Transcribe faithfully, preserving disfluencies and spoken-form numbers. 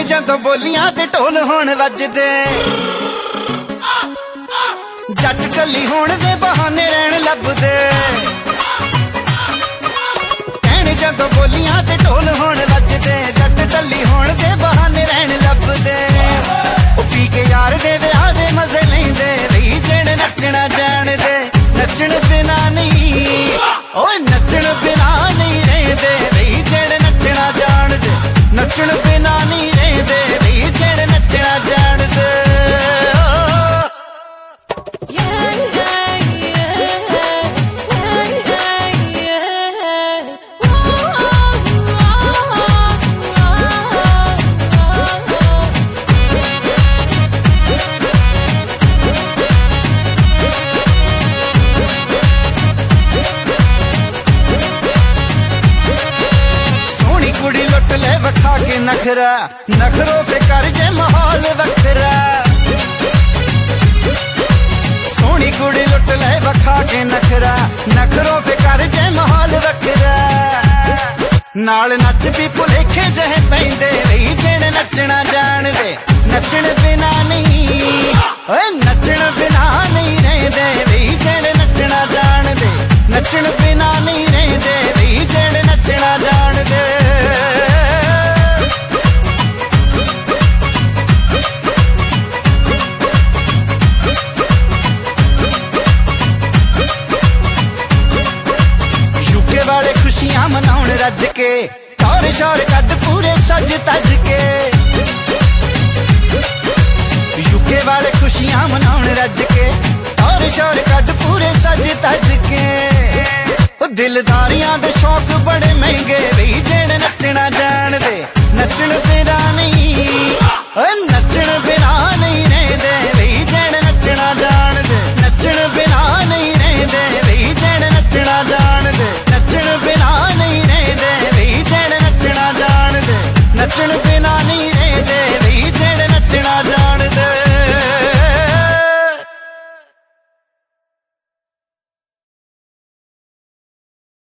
जदों बोलियां ते ढोल होण वजदे, जट टल्ली होण दे बहाने रहण लभदे। कहण जदों बोलियां ते ढोल होण वजदे, जट टल्ली होण दे बहाने रहण लभदे। ओ पी के यार दे विआह दे मजे लैंदे, वही जेड़ नचना जाणदे। नचण बिना नहीं, ओए नचण बिना नहीं रहिंदे, वही जेड़ नचना जाणदे। नचण बिना नहीं रहिंदे, वही जेड़ नचना जाणदे। वखा के नखरा नखरों पे कर जे माहौल वखरा। सोनी कुड़ी लुट ले वखा के नखरा, नखरों पे कर जे माहौल वखरा। नाल नच भी भुलेखे जहे पैंदे, वही जेड़ नचना जाणदे। नचण बिना नहीं, ओए नचण बिना नहीं रहिंदे, वही जेड़ नचना जाणदे। नचण बिना नहीं रहिंदे, वही जेड़ नचना जाणदे। वाले खुशियां मनाउण रज के, टौर शौर कद पूरे सज तज के। यूके वाले खुशियां मनाउण रज के, टौर शौर कद पूरे सज तज के। दिलदारियां दे शौक बड़े महंगे, वही जेड़ नचना जाणदे। नचण बिना नहीं,